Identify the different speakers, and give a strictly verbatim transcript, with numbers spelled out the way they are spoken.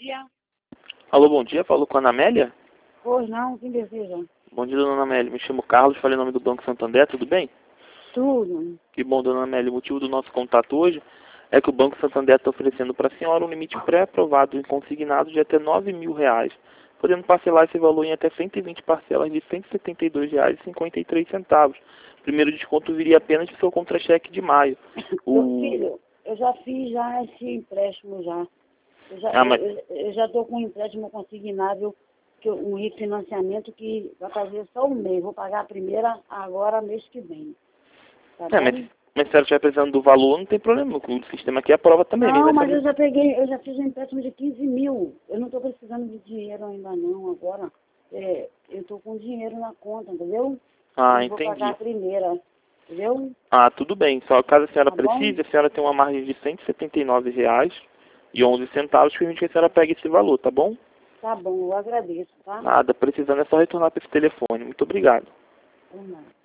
Speaker 1: dia.
Speaker 2: Alô, bom dia. Falou com a Ana Amélia?
Speaker 1: Pois não, quem deseja?
Speaker 2: Bom dia, dona Ana Amélia. Me chamo Carlos, falei em nome do Banco Santander, tudo bem?
Speaker 1: Tudo.
Speaker 2: Que bom, dona Ana Amélia. O motivo do nosso contato hoje é que o Banco Santander está oferecendo para a senhora um limite pré-aprovado e consignado de até nove mil reais, podendo parcelar esse valor em até cento e vinte parcelas de cento e setenta e dois reais e cinquenta e três centavos. O primeiro desconto viria apenas do seu contra-cheque de maio.
Speaker 1: Meu
Speaker 2: O...
Speaker 1: filho, eu já fiz já esse empréstimo já. Eu já
Speaker 2: Ah, mas...
Speaker 1: eu, eu já estou com um empréstimo consignável, que eu- um refinanciamento que vai fazer só um mês. Vou pagar a primeira agora, mês que vem. Tá
Speaker 2: É,
Speaker 1: bom?
Speaker 2: mas, mas se a senhora estiver precisando do valor, não tem problema. O sistema aqui aprova também. Nem
Speaker 1: Não,
Speaker 2: vai
Speaker 1: mas
Speaker 2: ser...
Speaker 1: eu já peguei, eu já fiz um empréstimo de quinze mil. Eu não estou precisando de dinheiro ainda não, agora. É, eu estou com dinheiro na conta, entendeu?
Speaker 2: Ah,
Speaker 1: Eu vou pagar
Speaker 2: entendi.
Speaker 1: a primeira, entendeu?
Speaker 2: Ah, tudo bem. Só caso a senhora
Speaker 1: Tá bom?
Speaker 2: precise, a senhora tem uma margem de cento e setenta e nove reais e onze centavos, permite que a senhora pegue esse valor, tá bom?
Speaker 1: Tá bom, eu agradeço, tá?
Speaker 2: Nada, precisando é só retornar para esse telefone. Muito obrigado.
Speaker 1: Por nada.